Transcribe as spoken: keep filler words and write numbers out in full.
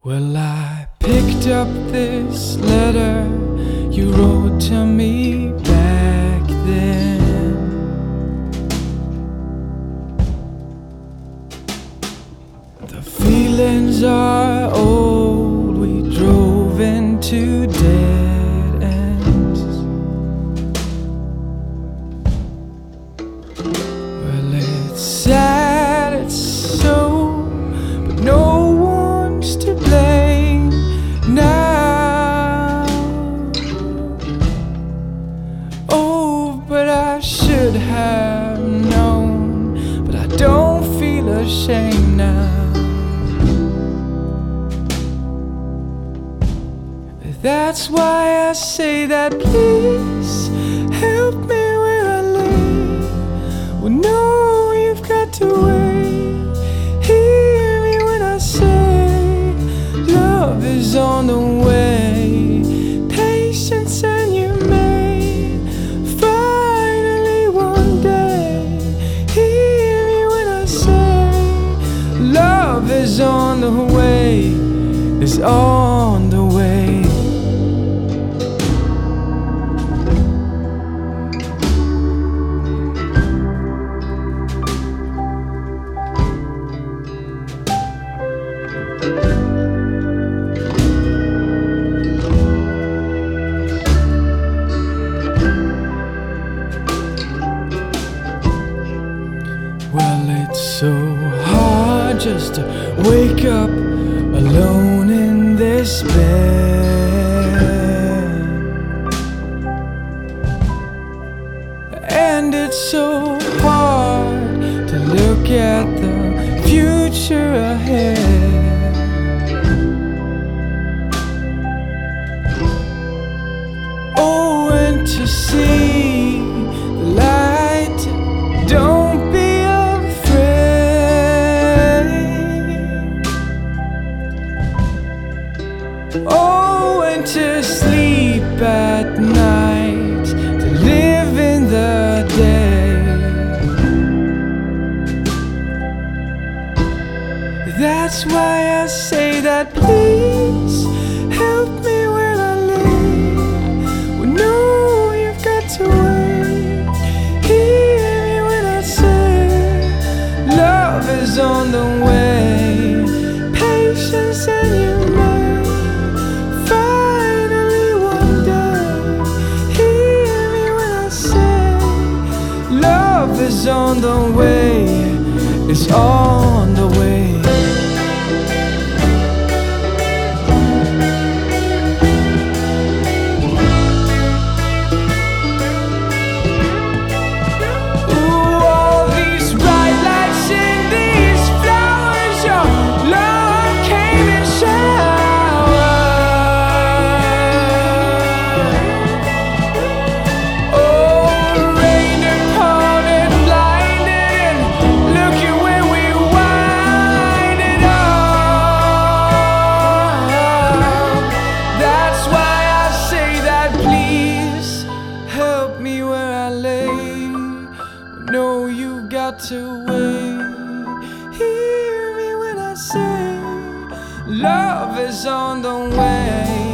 Well, I picked up this letter you wrote to me back then. The feelings are old, we drove into dead ends. Well, it's sad, it's so, but no one's to blame now. Oh, but I should have known, but I don't feel ashamed now. That's why I say that please help me where I lay. Well, no, you've got to wait. Hear me when I say love is on the way. Patience and you may finally one day. Hear me when I say love is on the way. Is on the way. Well, it's so hard just to wake up alone in this bed, and it's so hard to look at the future ahead. Oh, and to see the light, don't be oh, and to sleep at night, to live in the day. That's why I say that please help me where I live. Well, no, you've got to wait. Hear me when I say love is on the way. Patience and you may is on the way, is on the way. Ooh, all these bright lights in these flowers, your love came in shower. Oh, rain and poured and blinded, look at where we wind it up. That's why I say that please help me where I lay. No, you've got to wait. Hear me when I say love is on the way.